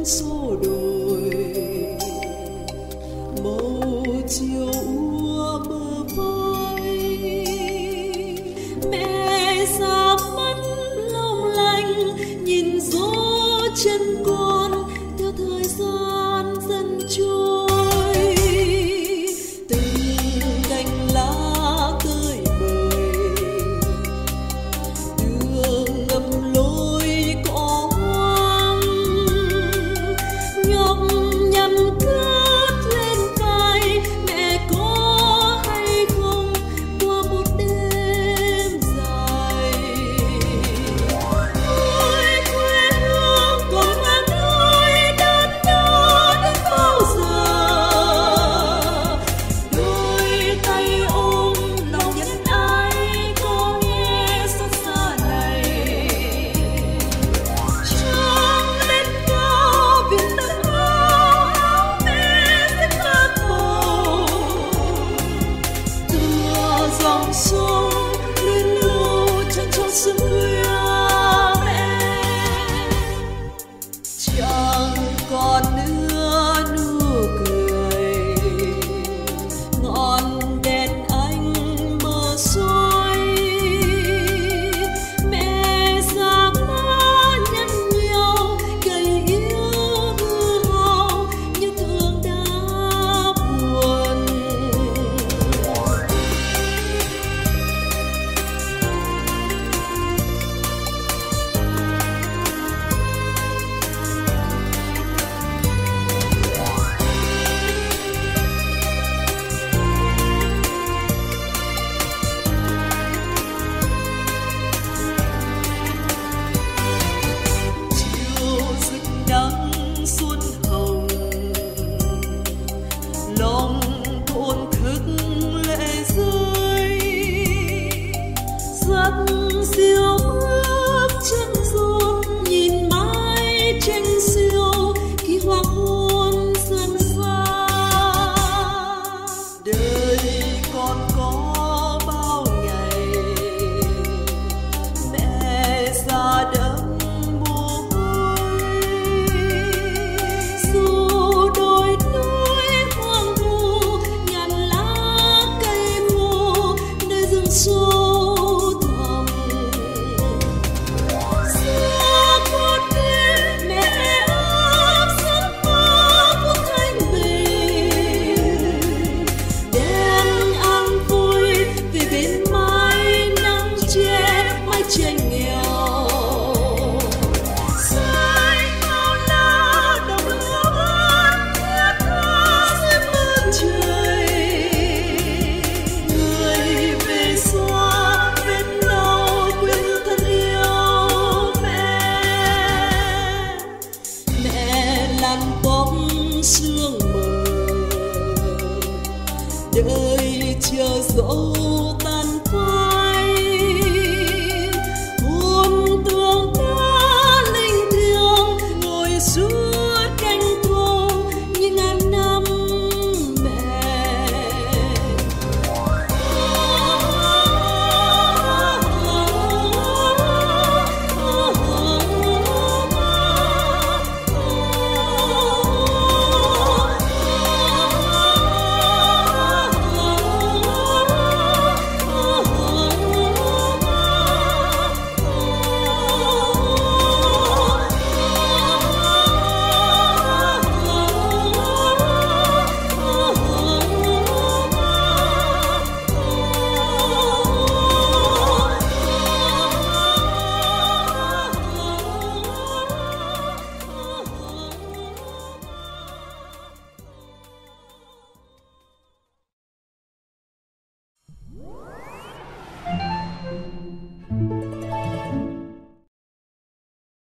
số đồi màu chiều úa bờ vai. Mẹ già mắt long lanh nhìn gió chân con theo thời gian dần trôi. Từng cành lá tươi bời đường ngầm lối cỏ hoang, nhọc nhằn cất lên vai. Mẹ có hay không qua một đêm dài. Ôi quê hương còn mang nỗi đớn đau đến bao giờ. Đôi tay ôm lòng nhân ái có nghe xót xa này. Trăng lên cao biển đất áo mẹ sẽ khát bầu. Tựa dòng sông lên lưu chân cho xứng mẹ. Chẳng còn nữa nụ cười ngọn đèn anh mờ xôi. Mẹ già má nhăn nhau gầy yếu hư hao như thương đã buồn. Chiều rực nắng xuân hồng lòng thổn thức lệ rơi. Giấc diêu bước chân run nhìn mái tranh siêu khi hoàng hôn dần xa. Đời còn có bao ngày mẹ già đẫm mồ hôi. Dù đồi núi hoang vu ngàn lá cây khô nơi rừng sâu thẳm. Xưa con biết mẹ ấp giấc mơ của thanh bình. Đêm an vui về bên mái nắng che mái tranh nghèo. Rơi bao la đồng lúa ướt thơ dưới mưa trời. Người về xa bên nào quê hương thân yêu mẹ. Mẹ làn tóc sương mờ đời chờ dấu